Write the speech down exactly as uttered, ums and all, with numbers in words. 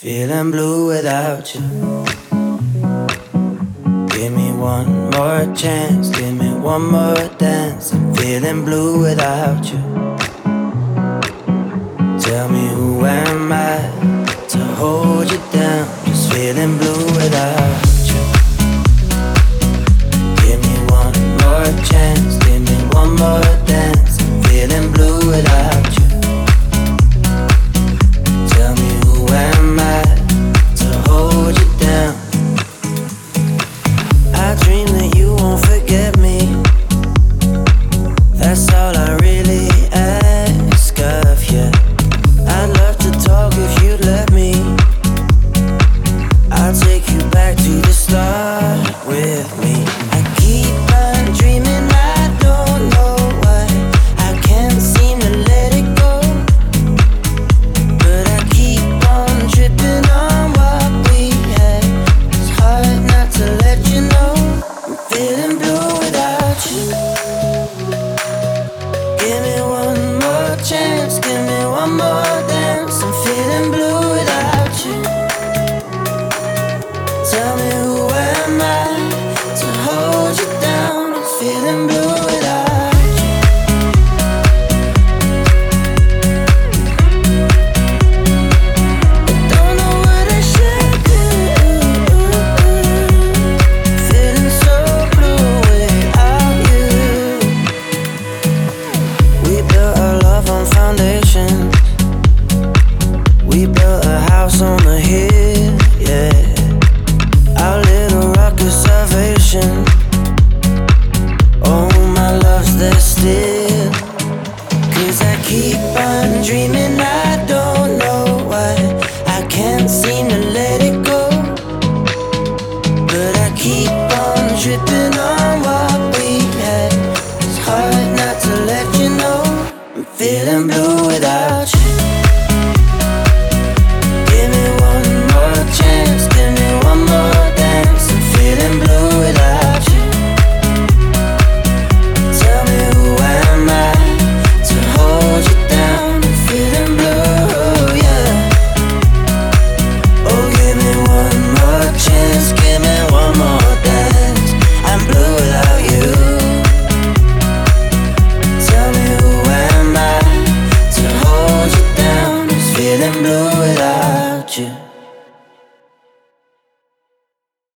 Feeling blue without you. Give me one more chance, give me one more dance. I'm feeling blue without you. Tell me who am I to hold you down? Just feeling blue without you. Give me one more chance, give me one more dance. I'm feeling blue without you. Tell me who am I to hold you down? I dream that you won't forget me. That's all I really ask of you. I'd love to talk if you'd let me. I'll take you back to the start with me. I keep on dreaming, I don't know why I can't seem to let it go. But I keep on tripping on what we had. It's hard not to let you know I'm feeling blue without you. Give me one more chance, give me one more dance. I'm feeling blue without you. Tell me who am I to hold you down? I'm feeling blue without you. I don't know what I should do. Feeling so blue without you. We built our love on foundations. We built a house on the hill, yeah. Our little rock of salvation. Oh, my love's there still. Cause I keep on dreaming, I don't know why I can't seem to let it go. But I keep on tripping on what we had. It's hard not to let you know I'm feeling blue without you.